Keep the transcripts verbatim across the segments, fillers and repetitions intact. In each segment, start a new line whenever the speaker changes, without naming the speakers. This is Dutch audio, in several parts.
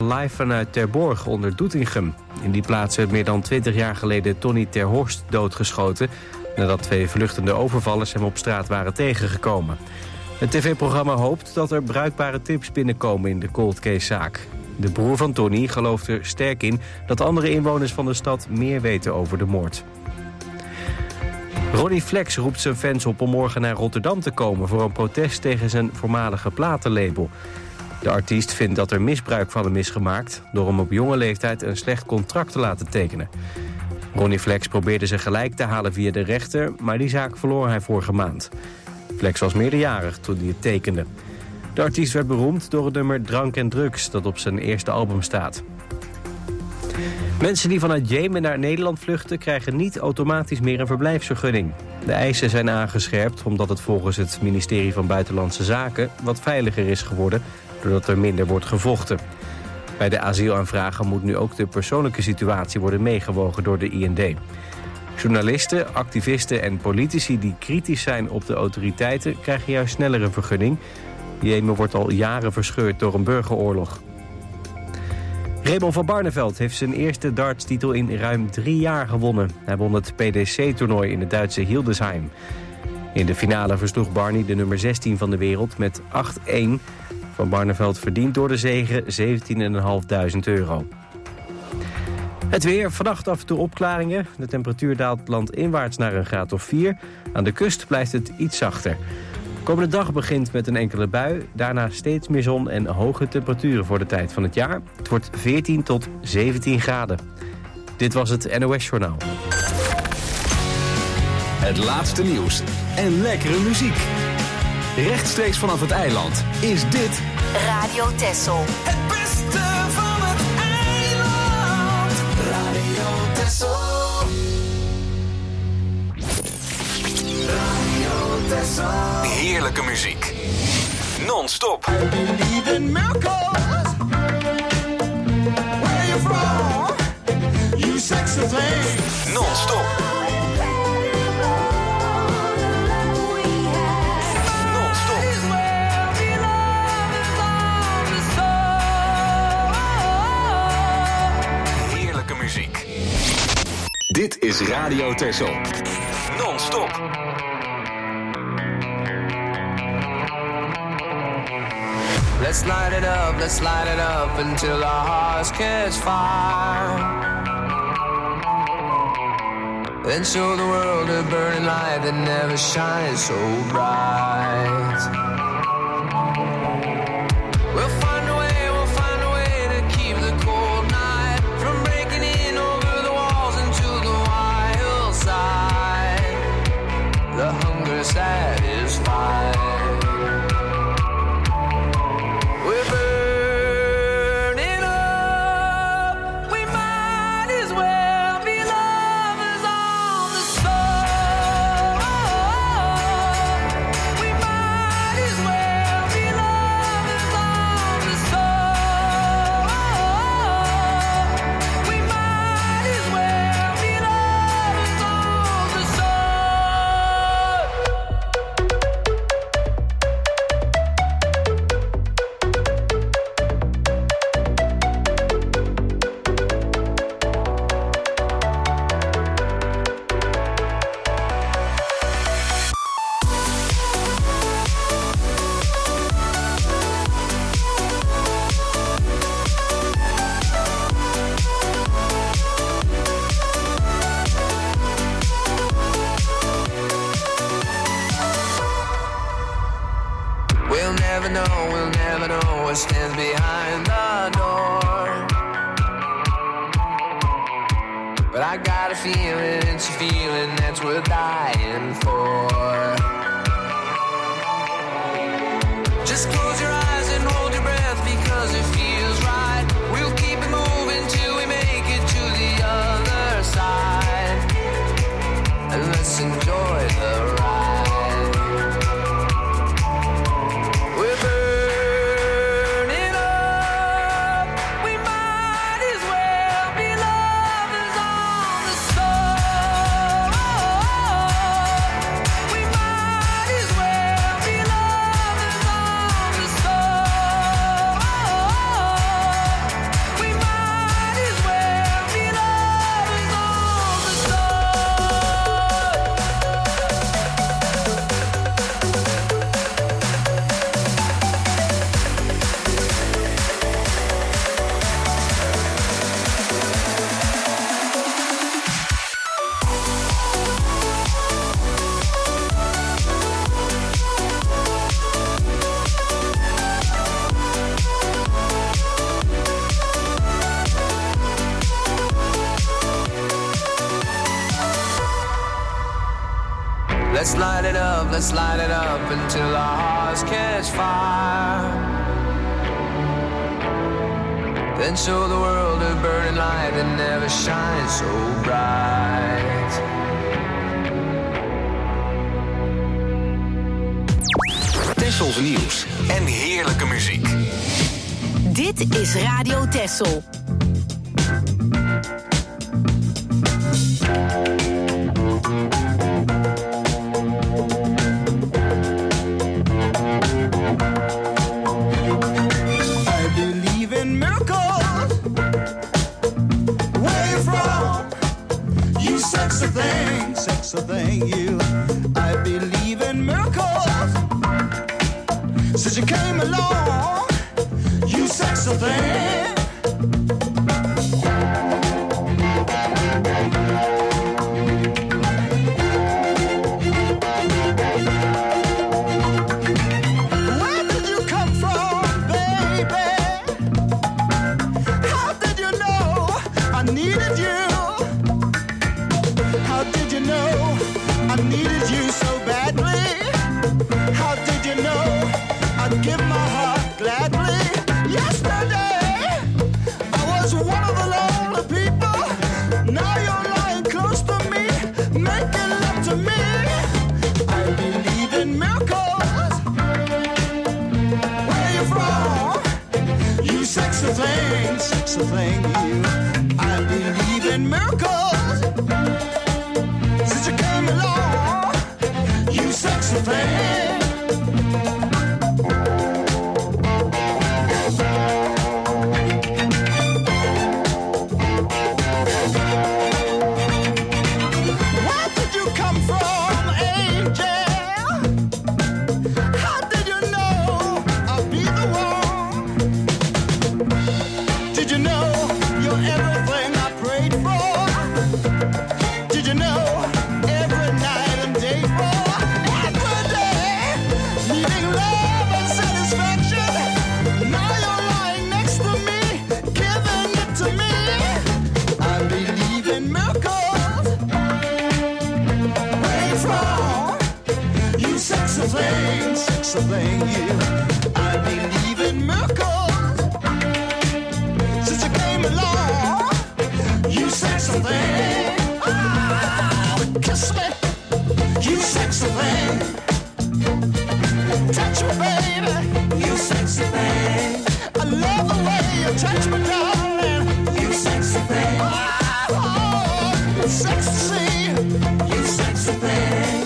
live vanuit Terborg onder Doetinchem. In die plaats werd meer dan twintig jaar geleden Tony ter Horst doodgeschoten, nadat twee vluchtende overvallers hem op straat waren tegengekomen. Het tv-programma hoopt dat er bruikbare tips binnenkomen in de cold case-zaak. De broer van Tony gelooft er sterk in dat andere inwoners van de stad meer weten over de moord. Ronnie Flex roept zijn fans op om morgen naar Rotterdam te komen voor een protest tegen zijn voormalige platenlabel. De artiest vindt dat er misbruik van hem is gemaakt door hem op jonge leeftijd een slecht contract te laten tekenen. Ronnie Flex probeerde ze gelijk te halen via de rechter, maar die zaak verloor hij vorige maand. Flex was meerderjarig toen hij het tekende. De artiest werd beroemd door het nummer Drank en Drugs dat op zijn eerste album staat. Mensen die vanuit Jemen naar Nederland vluchten krijgen niet automatisch meer een verblijfsvergunning. De eisen zijn aangescherpt omdat het volgens het ministerie van Buitenlandse Zaken wat veiliger is geworden doordat er minder wordt gevochten. Bij de asielaanvragen moet nu ook de persoonlijke situatie worden meegewogen door de I N D. Journalisten, activisten en politici die kritisch zijn op de autoriteiten krijgen juist sneller een vergunning. Jemen wordt al jaren verscheurd door een burgeroorlog. Raymond van Barneveld heeft zijn eerste dartstitel in ruim drie jaar gewonnen. Hij won het P D C-toernooi in het Duitse Hildesheim. In de finale versloeg Barney de nummer zestien van de wereld met acht-een. Van Barneveld verdient door de zege zeventienduizend vijfhonderd euro. Het weer, vannacht af en toe opklaringen. De temperatuur daalt landinwaarts naar een graad of vier. Aan de kust blijft het iets zachter. De komende dag begint met een enkele bui. Daarna steeds meer zon en hoge temperaturen voor de tijd van het jaar. Het wordt veertien tot zeventien graden. Dit was het N O S-journaal.
Het laatste nieuws en lekkere muziek. Rechtstreeks vanaf het eiland is dit
Radio Texel.
Het beste van het eiland. Radio Texel. Radio Texel.
heerlijke muziek. Non-stop.
I believe in miracles. Where you from? You sexy thing.
Non-stop. Dit is Radio Texel. Non-stop.
Let's light it up, let's light it up until our hearts catch fire. Then show the world a burning light that never shines so bright. We'll find a way, we'll find a way to keep the cold night from breaking in over the walls into the wild side. The hunger satisfied. We're burning up. We might as well be lovers on the soul. We might as well be lovers on the soul. We might as well be lovers on the soul. We'll never know, we'll never know what stands behind the door. But I got a feeling, it's a feeling that's worth dying for. Just close your eyes and hold your breath because it feels right. We'll keep it moving till we make it to the other side. And let's enjoy the ride. We're burning up. We might as well be lovers on the soul. We might as well be lovers on the Let's light it up, let's light it up until our hearts catch fire. Then show the world a burning light that never shines so bright.
Tessels nieuws en heerlijke muziek.
Dit is Radio Tessel.
Sexy thing, sexy thing, you. I believe in miracles. Since you came along, you sexy thing. Where did you come from, baby? How did you know I needed you? I needed you so badly. How did you know I'd give my heart gladly? Yesterday I was one of the lonely people. Now you're lying close to me, making love to me. I believe in miracles. Where you from? You sexy thing, sexy thing, you. I believe in miracles. Since you came along, you sexy thing. Where did you come from, angel? How did you know I'd be the one? Did you know you're everything I prayed for? Did you know? Thing, sexy thing, you. I believe in miracles. Since you came along, you sexy thing. Oh, kiss me, you sexy thing. Touch me, baby, you sexy thing. I love the way you touch me, darling. You sexy thing. Oh, it's sexy to see you sexy thing.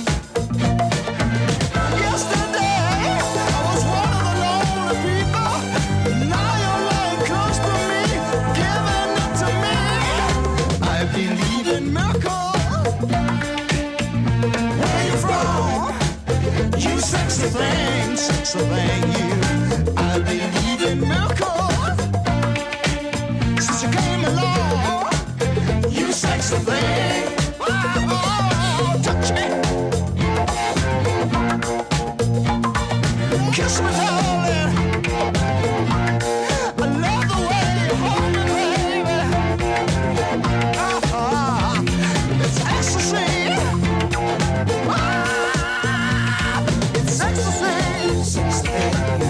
Sexy thing, sexy thing, you. I believe in miracles. Since you came along, you sexy thing. Oh, oh, touch me, kiss me, darling. I love the way you hold me, baby. Oh, oh, it's ecstasy. Oh, sexy, sexy.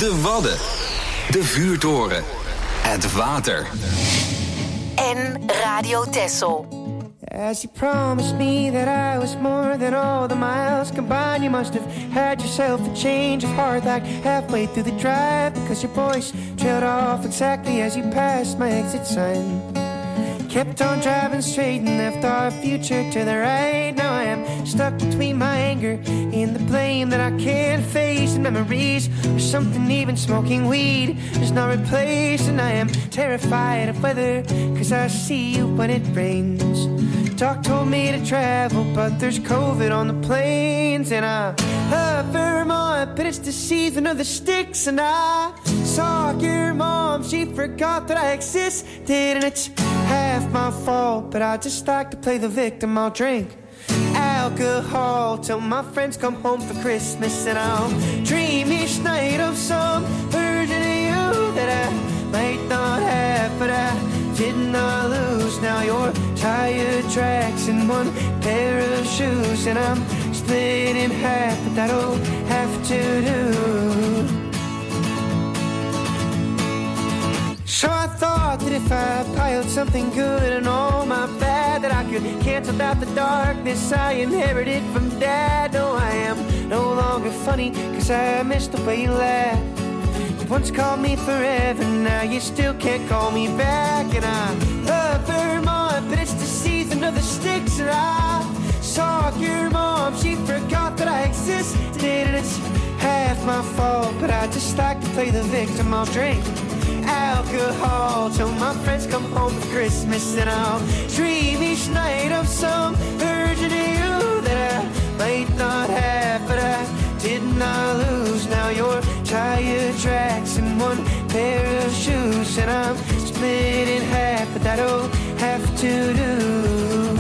De Wadden. De Vuurtoren. Het water.
En Radio Texel.
As you promised me that I was more than all the miles combined, you must have had yourself a change of heart like halfway through the drive, because your voice trailed off exactly as you passed my exit sign. Kept on driving straight and left our future to the right. Now I am stuck between my anger and the blame that I can't face, and memories or something even smoking weed does not replace. And I am terrified of weather, cause I see you when it rains. Doc told me to travel, but there's COVID on the planes. And I love Vermont, but it's the season of the sticks. And I saw your mom, she forgot that I existed. And it's half my fault, but I just like to play the victim. I'll drink alcohol till my friends come home for Christmas. And I'll dream each night of some version of you that I might not have, but I did not lose. Now your tire tracks in one pair of shoes, and I'm split in half, but that'll have to do. So I thought that if I piled something good and all my bad, that I could cancel out the darkness I inherited from Dad. No, I am no longer funny, cause I missed the way you laughed. You once called me forever, now you still can't call me back. And I love Vermont, but it's the season of the sticks. And I saw your mom, she forgot that I existed. And it's half my fault, but I just like to play the victim. I'll drink alcohol till my friends come home for Christmas. And I'll dream each night of some version of you that I might not have, but I did not lose. Now your tire tracks in one pair of shoes, and I'm split in half, but that'll have to do.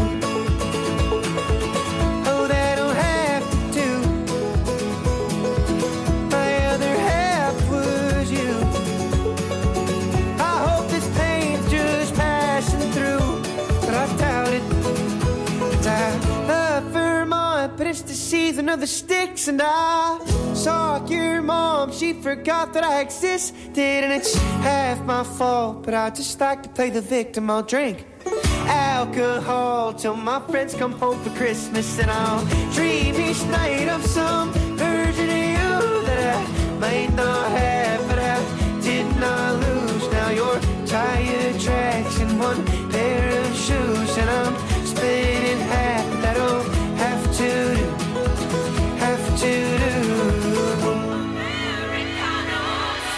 Oh, that'll have to do. My other half was you. I hope this pain's just passing through, but I doubt it. I love Vermont, but it's the season of the sticks. And I saw your mom, she forgot that I existed. And it's half my fault, but I just like to play the victim. I'll drink alcohol till my friends come home for Christmas. And I'll dream each night of some version of you that I might not have, but I did not lose. Now your tire tracks in one pair of shoes, and I'm split in half. That'll have to do, have to do. Americanos.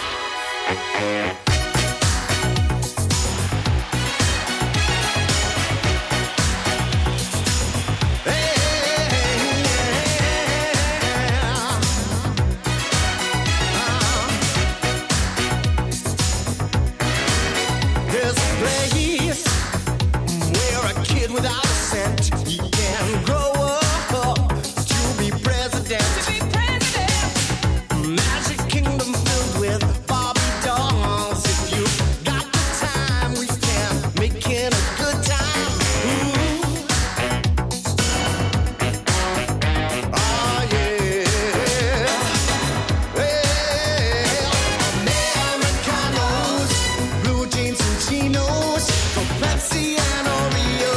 Without a cent, he can grow up to be president. To be president. Magic kingdom filled with Barbie dolls. If you got the time, we can make it a good time. Ooh. Oh yeah. Well, Americanos, blue jeans and chinos, from Pepsi and Oreo.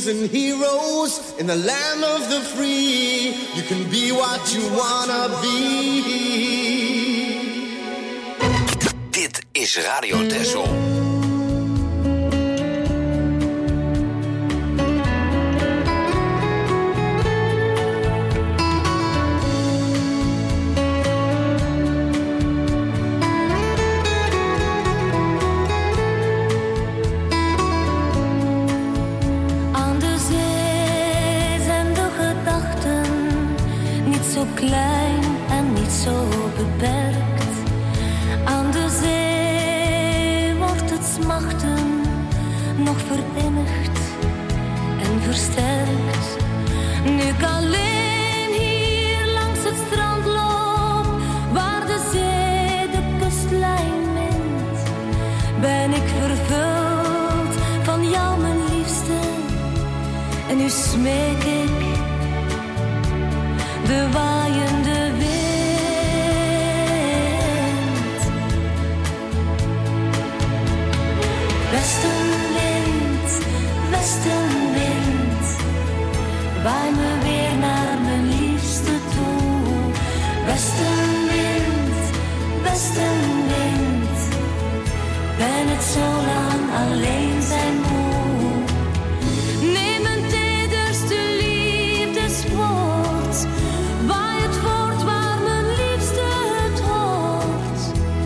kings and heroes in the land of the free. You can be what you wanna be.
Dit is Radio Texel.
Klein en niet zo beperkt. Aan de zee wordt het smachten nog verinnigd en versterkt. Nu ik alleen hier langs het strand loop, waar de zee de kustlijn mint, ben ik vervuld van jou, mijn liefste. En nu smeek ik de waaiende wind. Westenwind, westenwind, waai me weer naar mijn liefste toe. Westenwind, westenwind, ben het zo lang alleen zijn moe. Neem een tederste liefdeswoord, waai het voort waar mijn liefste het hoort.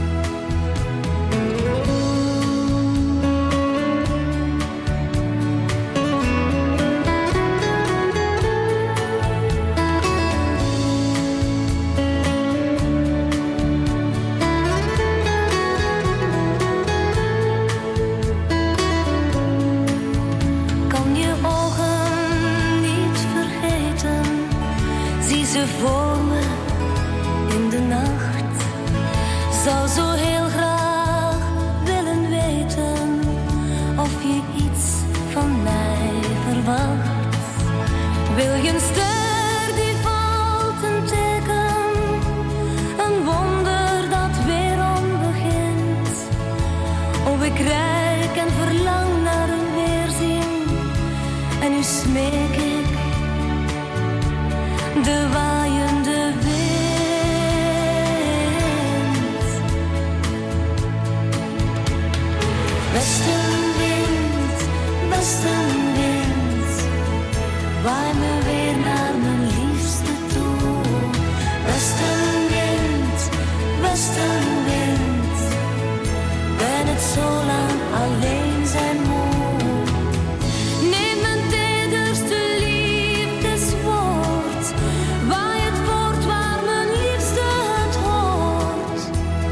Kan je ogen niet vergeten, zie ze voor me in de nacht. Zou zo heel graag willen weten of je iets van mij verwacht. Wil je een ster die valt, een teken, een wonder dat weerom begint. Of ik rijk en verlang naar een weerzien, en nu smeek ik de waaiende wind. Westenwind, westenwind, waai me weer naar mijn liefste toe. Westenwind, westenwind, ben het zo lang alleen zijn moe. Neem een tederste liefdeswoord, waai het voort waar mijn liefste het hoort.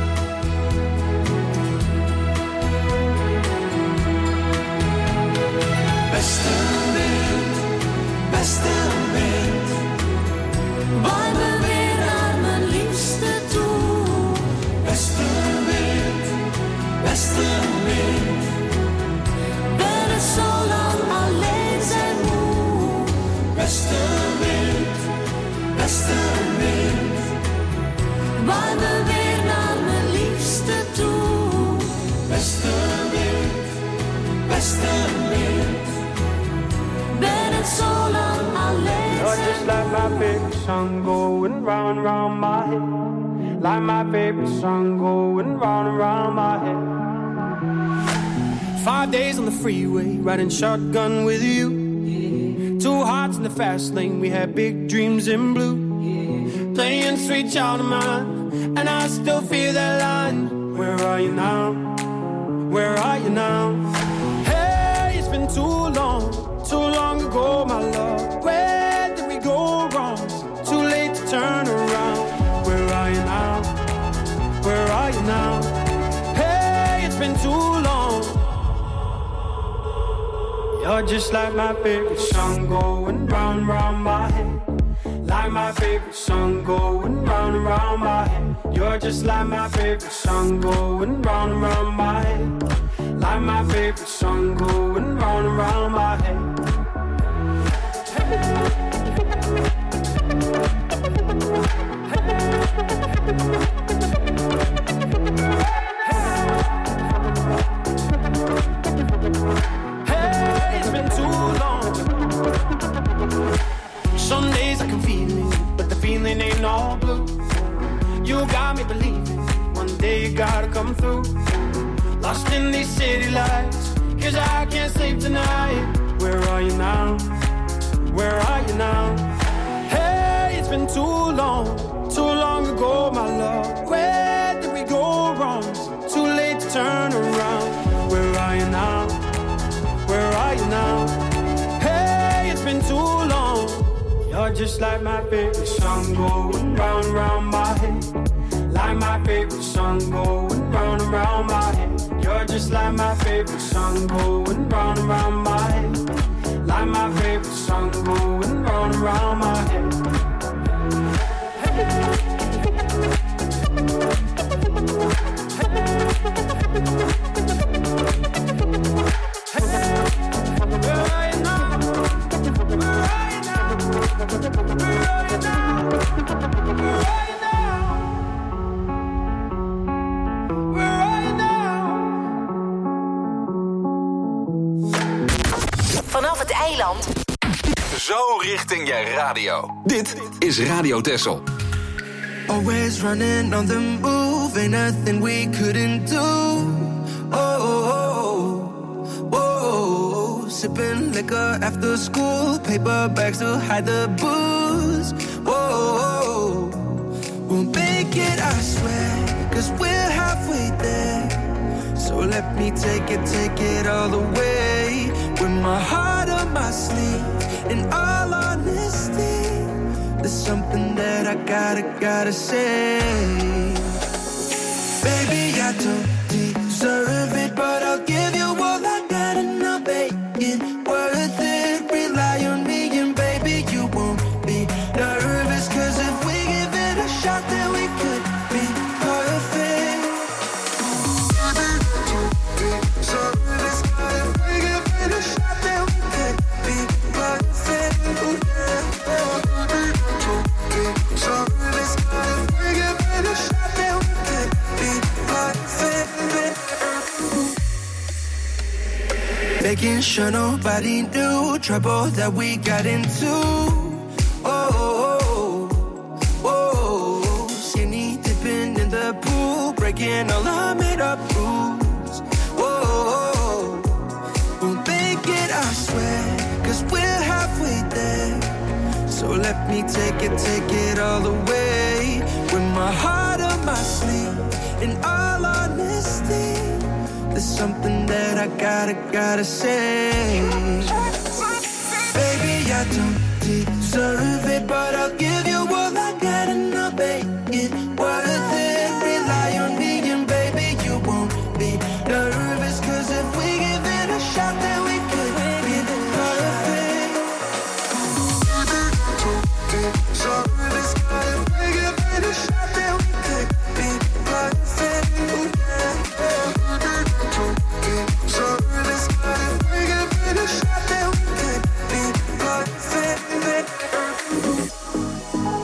Westenwind, westenwind,
Waai me weer naar mijn liefste toe.
westenwind, westenwind,
Ben het zo lang alleen zijn moe.
westenwind, westenwind,
Waai me weer naar mijn liefste toe.
westenwind, westenwind.
Ben het zo lang alleen
You're
zijn
just like my favorite song going round and round my head. Like my favorite song going round and round my head. Five days on the freeway, riding shotgun with you. Two hearts in the fast lane, we had big dreams in blue. Playing sweet child of mine, and I still feel that line. Where are you now? Where are you now? Hey, it's been too long, too long ago, my love. Where did we go wrong? Too late to turn around. Where are you now? Where are you now? Hey, it's been too long. You're just like my favorite song going round and round my head. Like my favorite song going round and round my head. You're just like my favorite song going round and round my head. Like my favorite song going round and round my head. Hey, it's been too long. in these city lights, 'cause I can't sleep tonight. Where are you now? Where are you now? Hey, it's been too long, too long ago, my love. Where did we go wrong? Too late to turn around. Where are you now? Where are you now? Hey, it's been too long. You're just like my favorite song going round and round my head. Like my favorite song going round and round my head. You're just like my favorite song going round and round my head. Like my favorite song going round and round my head. Where are you now? Where are you now? Where are you now? Where are you now? Where are you now?
Vanaf het eiland.
Zo richting je radio. Dit is Radio Texel.
Always running on the move, ain't nothing we couldn't do. Oh, oh, oh, oh. Sipping liquor after school, paper bags to hide the booze. Oh, oh. We'll make it, I swear, 'cause we're halfway there. So let me take it, take it all the way. With my heart on my sleeve, in all honesty, there's something that I gotta, gotta say. Baby, I don't deserve it, but I'll give you all I got and I'll make it worth it. Rely on me and baby, you won't be nervous, 'cause if we give it a shot, then we could be perfect. So this if we give it a shot, then we could be perfect. So this if we give it a shot, then we could be perfect. Making sure nobody knew trouble that we got into. Oh, oh, oh, oh. Skinny dipping in the pool, breaking all our made up rules. Oh, oh, oh. We'll make it, I swear, 'cause we're halfway there. So let me take it, take it all the way. With my heart on my sleeve, in all honesty, there's something that I gotta, gotta say. Baby, I don't deserve it, but I'll give you all I got and I'll make it worth it. Rely on me and baby, you won't be nervous, 'cause if we give it a shot, then we could be perfect. So this if we give it a shot, then we could be perfect. So this if we give it a shot, then we could be perfect.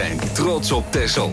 zijn trots op Texel.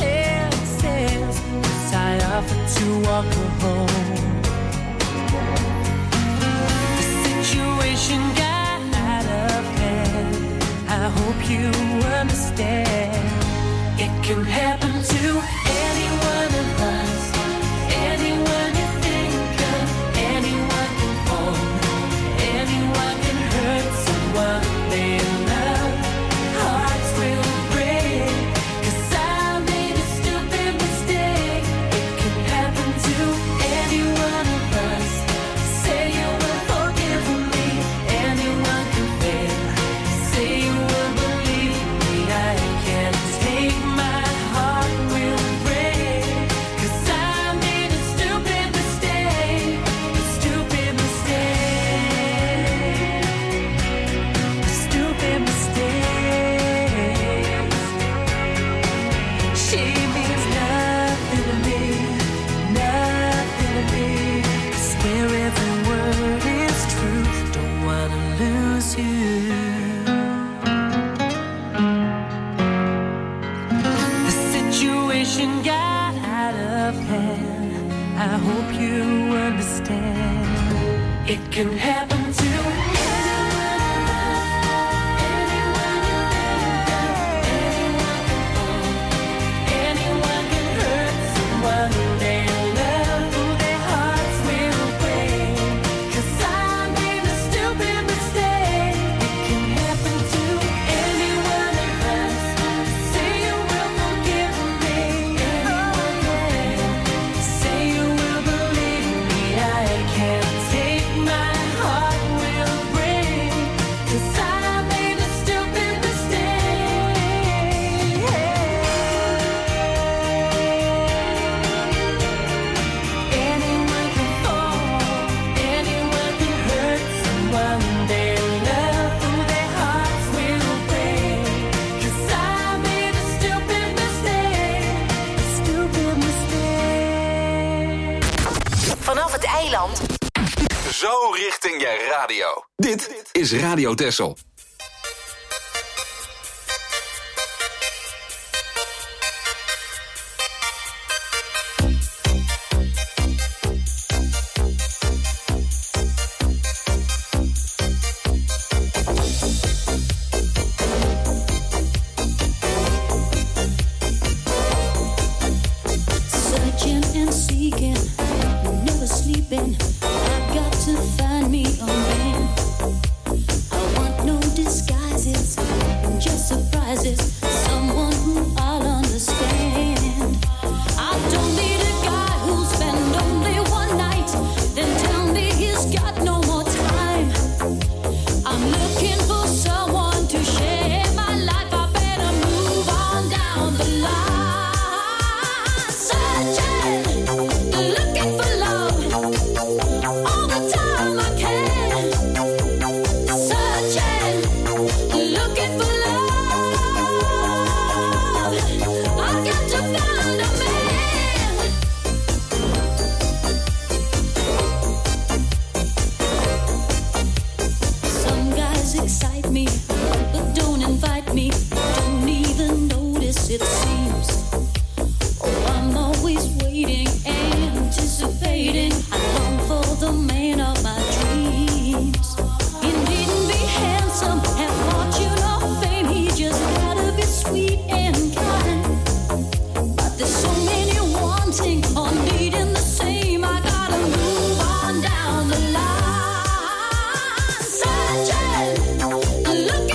To walk her home. you understand. It can happen to any one of us, anyone you think of, anyone can fall, anyone can hurt someone they love. Hearts will break, 'cause I made a stupid mistake. It can happen to any one of us. Say you will forgive me, anyone can fail. Say you will believe me, I can't take my heart will break. 'Cause I made a stupid mistake, a stupid mistake, a stupid mistake. She means nothing to me, nothing to me. Swear every word is true, don't wanna lose you. The situation got out of hand, I hope you understand. It can happen to anyone can hurt someone they love, who their hearts will break. 'Cause I made a stupid mistake. It can happen to any one of us. Say you will forgive me, anyone can. Say you will believe me, I can't take my heart will break. 'Cause I made a stupid mistake. Anyone can fall, anyone can hurt someone they love, who their hearts will break. 'Cause I made a stupid mistake, a stupid mistake.
Vanaf het eiland
Zo richting je radio. Dit is Radio Texel.
Searching and seeking, never sleeping. I've got to find me a man. I want no disguises, just surprises. Someone who I'll understand. I don't need a guy who'll spend only one night, then tell me he's got no more time. I'm looking for someone to share my life. I better move on down the line. Searching, looking for love, all the time I can. Searching, looking for love. I got to find a man. Some guys excite me, but don't invite me. Don't even notice it seems. Oh, I'm always waiting, anticipating. I long for the man of my dreams. He needn't be handsome, have fortune or fame. He just gotta be sweet and kind. But there's so many wanting or needing the same. I gotta move on down the line. Searching, looking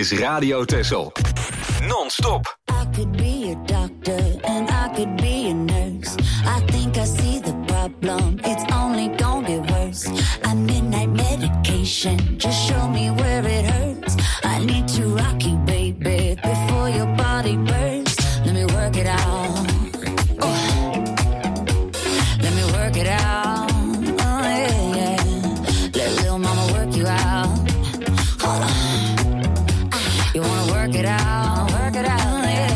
is Radio Texel. Non-stop.
I could be a doctor and I could be a nurse. I think I see the problem, it's only gonna get worse. I midnight medication, just show me where it hurts. I need to rock you, baby, before your body bursts. Let me work it out. Oh. Let me work it out. Oh, yeah, yeah. Let little mama work you out. Hold on. You wanna work it out, work it out.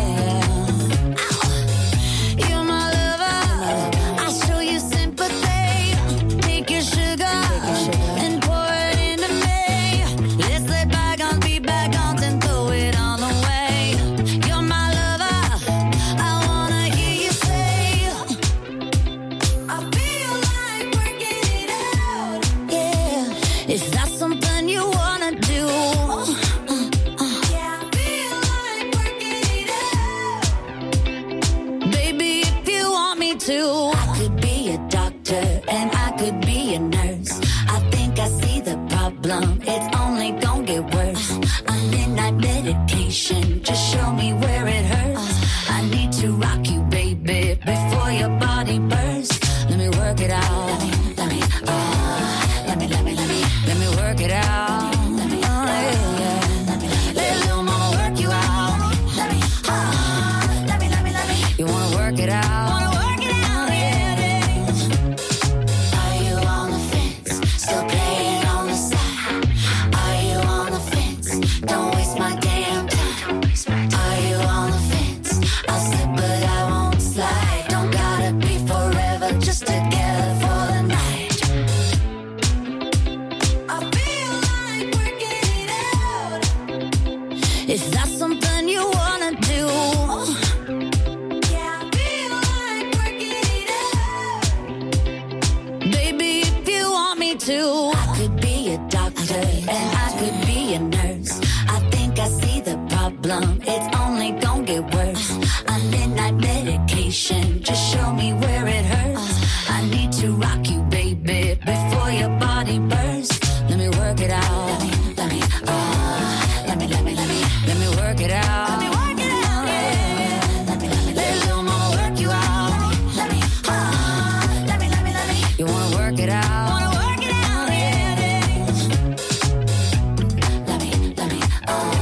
It's only gonna get worse. I'm midnight medication, just show me where it hurts. I need to rock you, baby, before your body bursts. Let me work it out. Let me, let me, uh, let me, let me, let me, let me work it out. Let me, uh, yeah, yeah. Let me, let little mama work you out. Let me, uh, let me, let me, let me. You wanna work it out? Wanna work it out? Yeah, yeah. Are you on the fence? Still playing on the side? Don't waste my damn time. Are you on the fence? I'll slip but I won't slide. Don't gotta be forever, just together for the night. I feel like working it out. Is that something you wanna do? Yeah, I feel like working it out. Baby, if you want me to, I could be a doctor and I could be a nurse. I see the problem, it's only gonna get worse. I'm midnight medication, just show me where it hurts. I need to rock you, baby, before your body bursts. Let me work it out. Let me, let me, uh, let me, let me, let me, let me work it out. Let me work it out. Yeah. Let me, let me, let little mama work you out. Let me, uh, let me, let me, let me. You wanna work it out? Wanna work it out? Yeah. Let me, let me, uh.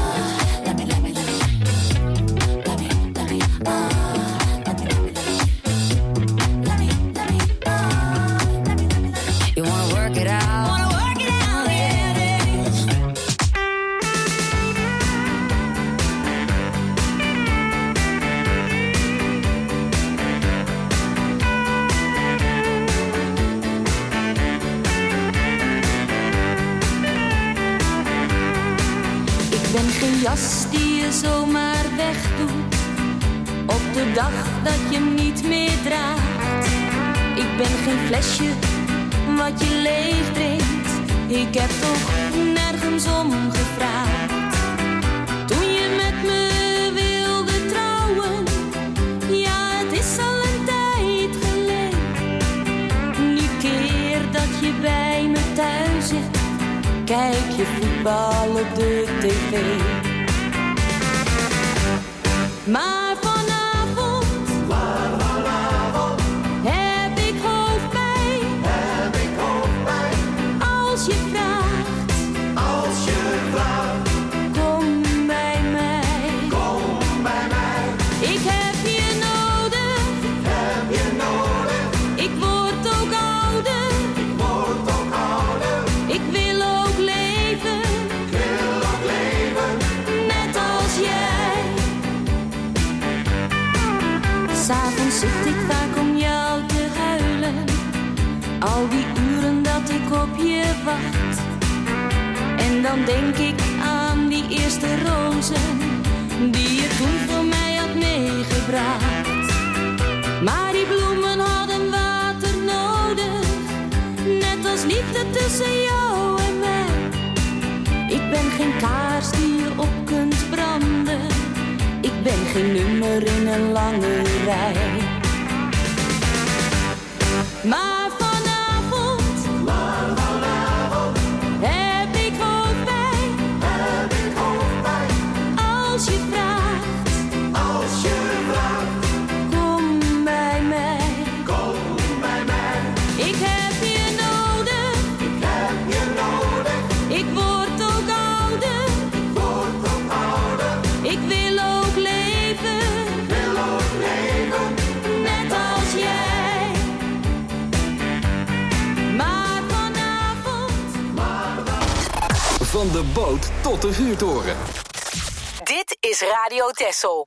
Jas die je zomaar wegdoet op de dag dat je hem niet meer draagt. Ik ben geen flesje wat je leeg drinkt. Ik heb toch nergens om gevraagd. Toen je met me wilde trouwen, ja het is al een tijd geleden. Die keer dat je bij me thuis zit, kijk je voetbal op de tv. Maar vanavond, maar vanavond heb ik hoofdpijn, heb ik hoofdpijn. Als je vraagt, als je vraagt, kom bij mij, kom bij mij. Ik heb je nodig, ik heb je nodig. Ik word ook ouder, ik word ook ouder. Ik wil ook leven, ik wil ook leven, net als jij. 'S'avonds zit ik vaak om jou te huilen, al die uren dat ik op je wacht. En dan denk ik aan die eerste rozen, die je toen voor mij had meegebracht. Maar die bloemen hadden water nodig, net als liefde tussen jou en mij. Ik ben geen kaars die je op kunt branden, ik ben geen nummer in een lange rij. Maar vanavond, maar vanavond heb ik hoofdpijn, heb ik hoofdpijn.
Van de boot tot de vuurtoren.
Dit is Radio Texel.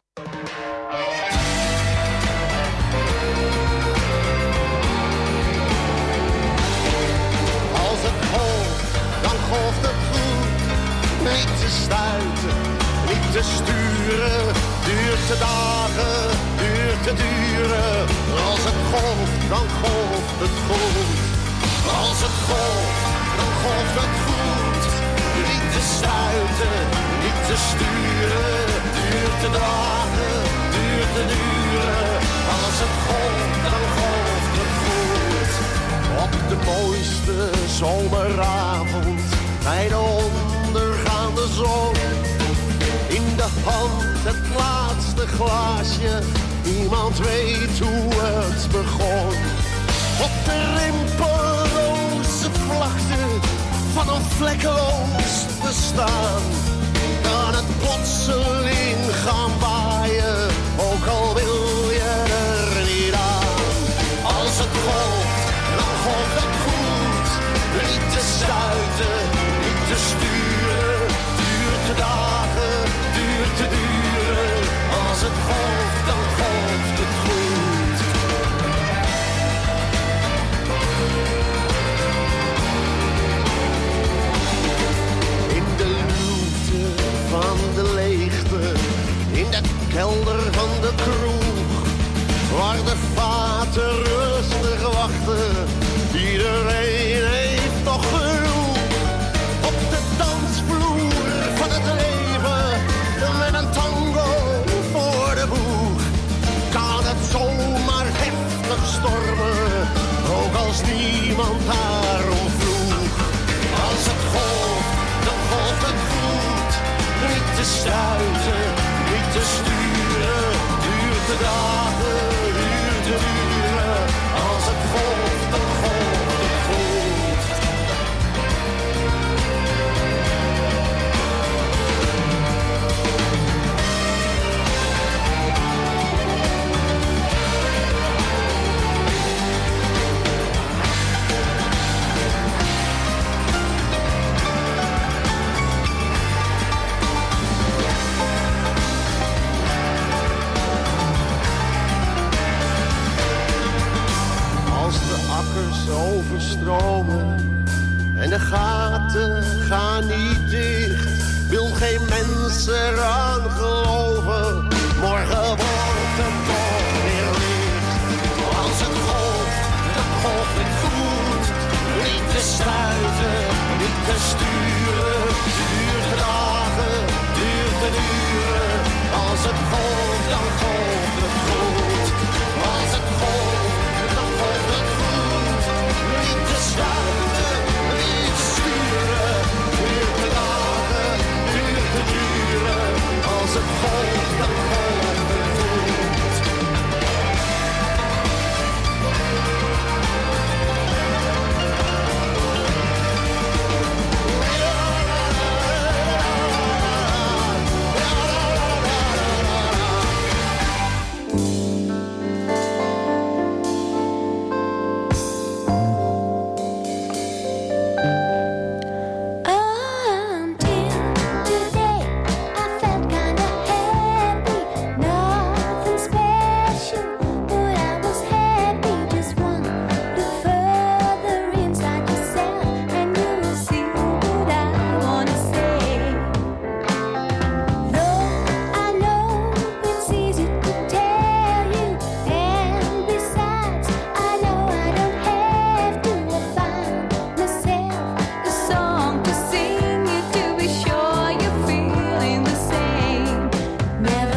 Als het golft, dan golft het goed. Niet te stuiten, niet te sturen. Duurt te dagen, duurt te duren. Als het golft, dan golft het goed. Als het golft, dan golft het goed. Niet te stuiten, niet te sturen. Duurt te dagen, duurt te duren. Als het golft, dan golft het goed. Op de mooiste zomeravond, bij de ondergaande zon. In de hand het laatste glaasje, niemand weet hoe het begon. Op de rimpelloze vlakte van een vlekkeloos bestaan, kan het plotseling gaan waaien, ook al wil je er niet aan. Als het golft, dan golft het goed. Niet te stuiten, niet te sturen. Duurt te dagen, duurt te duren. Als het golft, dan golft het goed. In de luwte van de leegte, in de kelder van de kroeg, waar de vaten rustig wachten, iedereen heeft nog genoeg. Op de dansvloer van het leven, met een tango voor de boeg, kan het zomaar heftig stormen, ook als niemand daarom vroeg. Als het golft, dan golft het goed. Niet te stuiten, niet te sturen, duurt de dagen, duurt te duren. Als het golft, dan golft het goed. Als de akkers overstromen en de gaten gaan niet dicht, wil geen mens eraan geloven, morgen wordt het toch weer licht. Als het golft, dan golft het goed. Niet te stuiten, niet te sturen. Duurt te dagen, duurt te duren. Als het golft, dan golft het goed. Als het golft, dan golft het goed. Niet te stuiten, niet te sturen. Duurt te dagen, duurt te duren. Als het golft, dan golft het goed.
Never